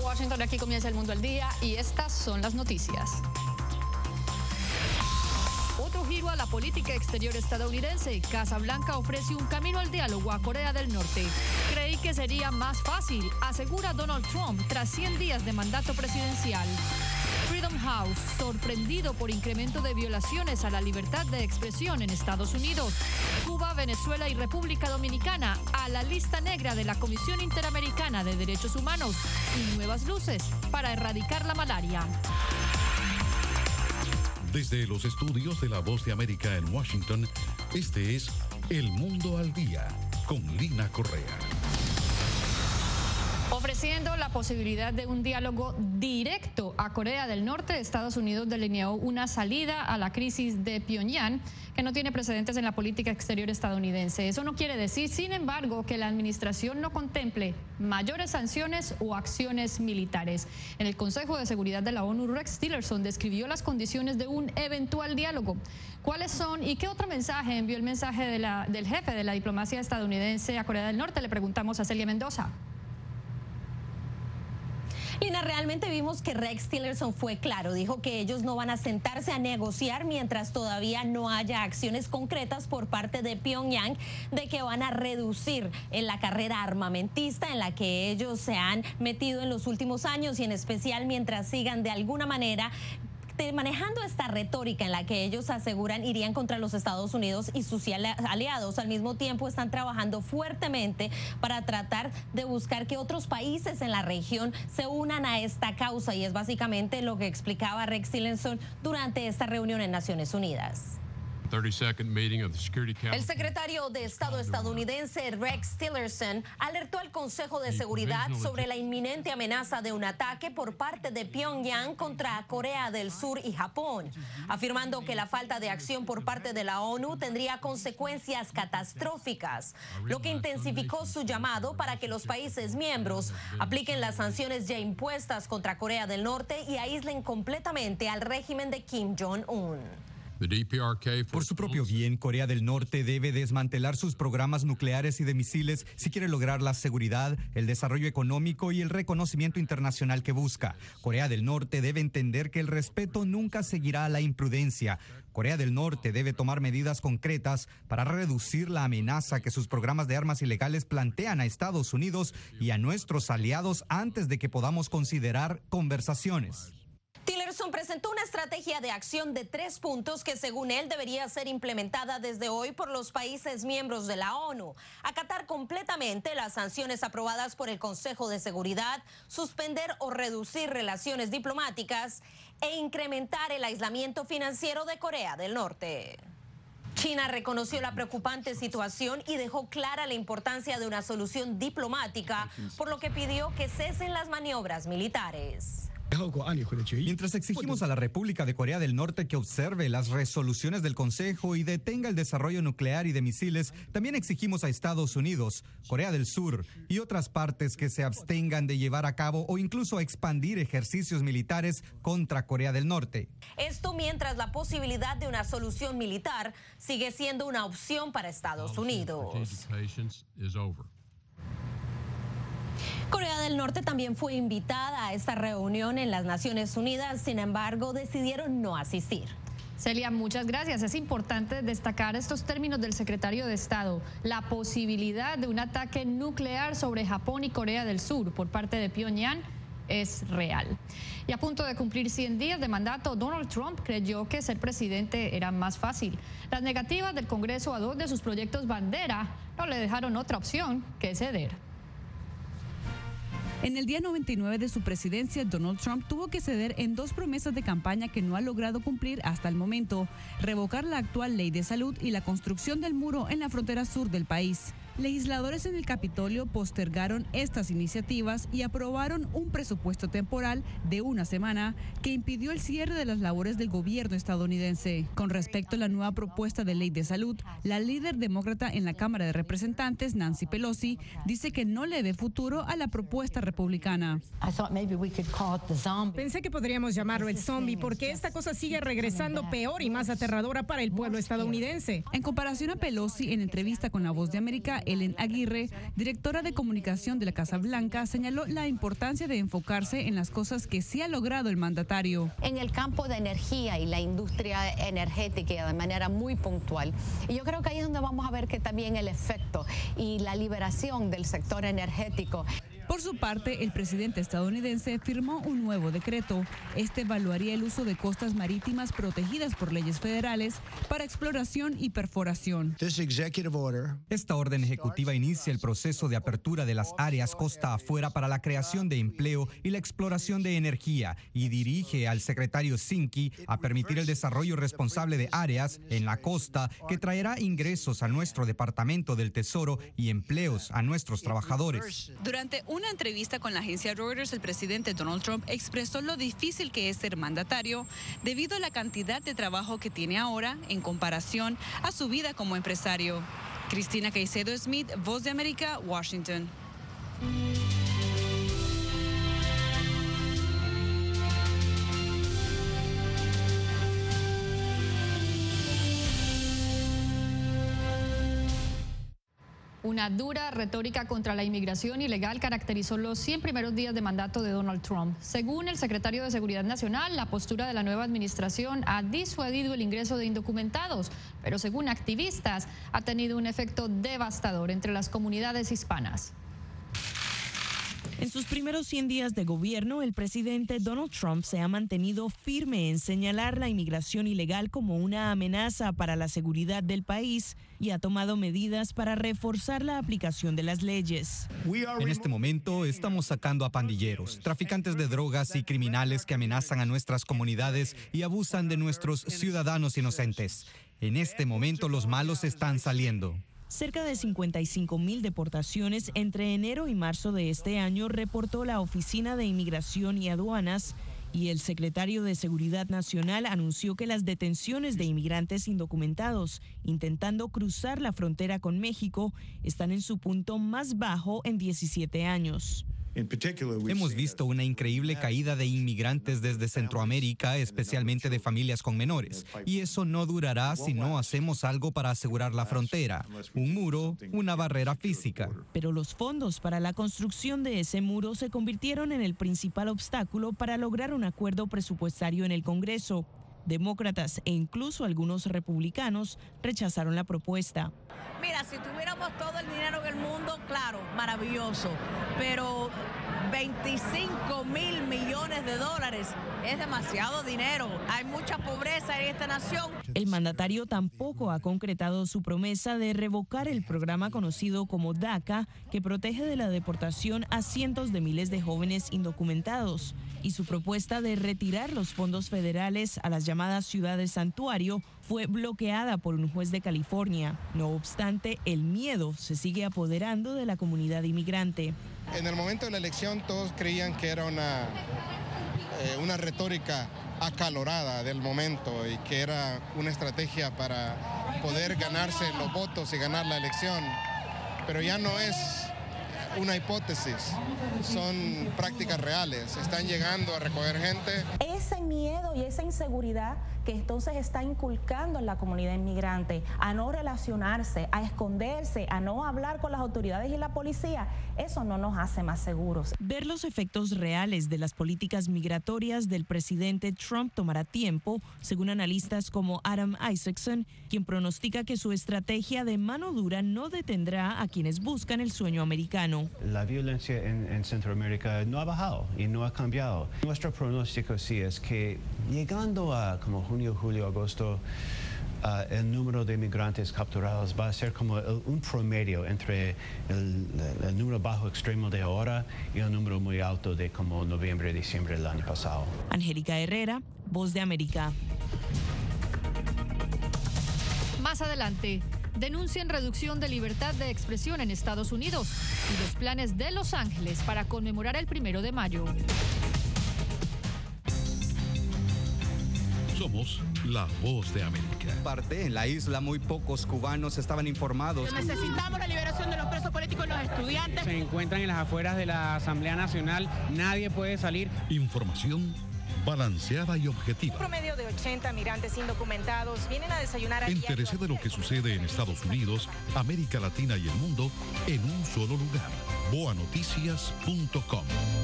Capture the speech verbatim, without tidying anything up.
Washington, aquí comienza El Mundo al Día y estas son las noticias. Otro giro a la política exterior estadounidense. Casa Blanca ofrece un camino al diálogo a Corea del Norte. Creí que sería más fácil, asegura Donald Trump tras cien días de mandato presidencial. Freedom House, sorprendido por incremento de violaciones a la libertad de expresión en Estados Unidos. Cuba, Venezuela y República Dominicana a la lista negra de la Comisión Interamericana de Derechos Humanos y nuevas luces para erradicar la malaria. Desde los estudios de La Voz de América en Washington, este es El Mundo al Día con Lina Correa. Ofreciendo la posibilidad de un diálogo directo a Corea del Norte, Estados Unidos delineó una salida a la crisis de Pyongyang que no tiene precedentes en la política exterior estadounidense. Eso no quiere decir, sin embargo, que la administración no contemple mayores sanciones o acciones militares. En el Consejo de Seguridad de la ONU, Rex Tillerson describió las condiciones de un eventual diálogo. ¿Cuáles son y qué otro mensaje envió el mensaje de la, del jefe de la diplomacia estadounidense a Corea del Norte? Le preguntamos a Celia Mendoza. Lina, realmente vimos que Rex Tillerson fue claro, dijo que ellos no van a sentarse a negociar mientras todavía no haya acciones concretas por parte de Pyongyang de que van a reducir en la carrera armamentista en la que ellos se han metido en los últimos años y en especial mientras sigan de alguna manera manejando esta retórica en la que ellos aseguran irían contra los Estados Unidos y sus aliados. Al mismo tiempo están trabajando fuertemente para tratar de buscar que otros países en la región se unan a esta causa y es básicamente lo que explicaba Rex Tillerson durante esta reunión en Naciones Unidas. El secretario de Estado estadounidense Rex Tillerson alertó al Consejo de Seguridad sobre la inminente amenaza de un ataque por parte de Pyongyang contra Corea del Sur y Japón, afirmando que la falta de acción por parte de la ONU tendría consecuencias catastróficas, lo que intensificó su llamado para que los países miembros apliquen las sanciones ya impuestas contra Corea del Norte y aíslen completamente al régimen de Kim Jong-un. Por su propio bien, Corea del Norte debe desmantelar sus programas nucleares y de misiles si quiere lograr la seguridad, el desarrollo económico y el reconocimiento internacional que busca. Corea del Norte debe entender que el respeto nunca seguirá a la imprudencia. Corea del Norte debe tomar medidas concretas para reducir la amenaza que sus programas de armas ilegales plantean a Estados Unidos y a nuestros aliados antes de que podamos considerar conversaciones. Tillerson presentó una estrategia de acción de tres puntos que según él debería ser implementada desde hoy por los países miembros de la ONU. Acatar completamente las sanciones aprobadas por el Consejo de Seguridad, suspender o reducir relaciones diplomáticas e incrementar el aislamiento financiero de Corea del Norte. China reconoció la preocupante situación y dejó clara la importancia de una solución diplomática, por lo que pidió que cesen las maniobras militares. Mientras exigimos a la República de Corea del Norte que observe las resoluciones del Consejo y detenga el desarrollo nuclear y de misiles, también exigimos a Estados Unidos, Corea del Sur y otras partes que se abstengan de llevar a cabo o incluso expandir ejercicios militares contra Corea del Norte. Esto mientras la posibilidad de una solución militar sigue siendo una opción para Estados Unidos. Corea del Norte también fue invitada a esta reunión en las Naciones Unidas, sin embargo, decidieron no asistir. Celia, muchas gracias. Es importante destacar estos términos del secretario de Estado. La posibilidad de un ataque nuclear sobre Japón y Corea del Sur por parte de Pyongyang es real. Y a punto de cumplir cien días de mandato, Donald Trump creyó que ser presidente era más fácil. Las negativas del Congreso a dos de sus proyectos bandera no le dejaron otra opción que ceder. En el día noventa y nueve de su presidencia, Donald Trump tuvo que ceder en dos promesas de campaña que no ha logrado cumplir hasta el momento: revocar la actual ley de salud y la construcción del muro en la frontera sur del país. Legisladores en el Capitolio postergaron estas iniciativas y aprobaron un presupuesto temporal de una semana que impidió el cierre de las labores del gobierno estadounidense. Con respecto a la nueva propuesta de ley de salud, la líder demócrata en la Cámara de Representantes, Nancy Pelosi, dice que no le ve futuro a la propuesta republicana. Pensé que podríamos llamarlo el zombie porque esta cosa sigue regresando peor y más aterradora para el pueblo estadounidense. En comparación a Pelosi, en entrevista con La Voz de América, Ellen Aguirre, directora de comunicación de la Casa Blanca, señaló la importancia de enfocarse en las cosas que sí ha logrado el mandatario. En el campo de energía y la industria energética de manera muy puntual. Y yo creo que ahí es donde vamos a ver que también el efecto y la liberación del sector energético. Por su parte, el presidente estadounidense firmó un nuevo decreto. Este evaluaría el uso de costas marítimas protegidas por leyes federales para exploración y perforación. Esta orden ejecutiva inicia el proceso de apertura de las áreas costa afuera para la creación de empleo y la exploración de energía y dirige al secretario Zinke a permitir el desarrollo responsable de áreas en la costa que traerá ingresos a nuestro Departamento del Tesoro y empleos a nuestros trabajadores. Durante una entrevista con la agencia Reuters, el presidente Donald Trump expresó lo difícil que es ser mandatario debido a la cantidad de trabajo que tiene ahora en comparación a su vida como empresario. Cristina Caicedo Smith, Voz de América, Washington. Una dura retórica contra la inmigración ilegal caracterizó los cien primeros días de mandato de Donald Trump. Según el secretario de Seguridad Nacional, la postura de la nueva administración ha disuadido el ingreso de indocumentados, pero según activistas, ha tenido un efecto devastador entre las comunidades hispanas. En sus primeros cien días de gobierno, el presidente Donald Trump se ha mantenido firme en señalar la inmigración ilegal como una amenaza para la seguridad del país y ha tomado medidas para reforzar la aplicación de las leyes. En este momento estamos sacando a pandilleros, traficantes de drogas y criminales que amenazan a nuestras comunidades y abusan de nuestros ciudadanos inocentes. En este momento los malos están saliendo. Cerca de cincuenta y cinco mil deportaciones entre enero y marzo de este año reportó la Oficina de Inmigración y Aduanas, y el secretario de Seguridad Nacional anunció que las detenciones de inmigrantes indocumentados intentando cruzar la frontera con México están en su punto más bajo en diecisiete años. Hemos visto una increíble caída de inmigrantes desde Centroamérica, especialmente de familias con menores, y eso no durará si no hacemos algo para asegurar la frontera, un muro, una barrera física. Pero los fondos para la construcción de ese muro se convirtieron en el principal obstáculo para lograr un acuerdo presupuestario en el Congreso. Demócratas e incluso algunos republicanos rechazaron la propuesta. Mira, si tuviéramos todo el dinero del mundo, claro, maravilloso, pero veinticinco mil millones de dólares es demasiado dinero. Hay mucha pobreza en esta nación. El mandatario tampoco ha concretado su promesa de revocar el programa conocido como DACA, que protege de la deportación a cientos de miles de jóvenes indocumentados, y su propuesta de retirar los fondos federales a las llamadas ciudades santuario fue bloqueada por un juez de California. No obstante, el miedo se sigue apoderando de la comunidad inmigrante. En el momento de la elección todos creían que era una, eh, una retórica acalorada del momento y que era una estrategia para poder ganarse los votos y ganar la elección, pero ya no es una hipótesis, son prácticas reales, están llegando a recoger gente. Ese miedo y esa inseguridad que entonces está inculcando en la comunidad inmigrante a no relacionarse, a esconderse, a no hablar con las autoridades y la policía, eso no nos hace más seguros. Ver los efectos reales de las políticas migratorias del presidente Trump tomará tiempo, según analistas como Adam Isaacson, quien pronostica que su estrategia de mano dura no detendrá a quienes buscan el sueño americano. La violencia en, en Centroamérica no ha bajado y no ha cambiado. Nuestro pronóstico sí es que llegando a como junio, julio, agosto, Uh, el número de inmigrantes capturados va a ser como el, un promedio entre el, el número bajo extremo de ahora y el número muy alto de como noviembre, diciembre del año pasado. Angélica Herrera, Voz de América. Más adelante, denuncian reducción de libertad de expresión en Estados Unidos y los planes de Los Ángeles para conmemorar el primero de mayo. Somos la Voz de América. Parte en la isla, muy pocos cubanos estaban informados. Necesitamos la liberación de los presos políticos y los estudiantes. Se encuentran en las afueras de la Asamblea Nacional, nadie puede salir. Información balanceada y objetiva. Un promedio de ochenta migrantes indocumentados vienen a desayunar a Entérese de lo que sucede en Estados Unidos, América Latina y el mundo en un solo lugar. boa noticias punto com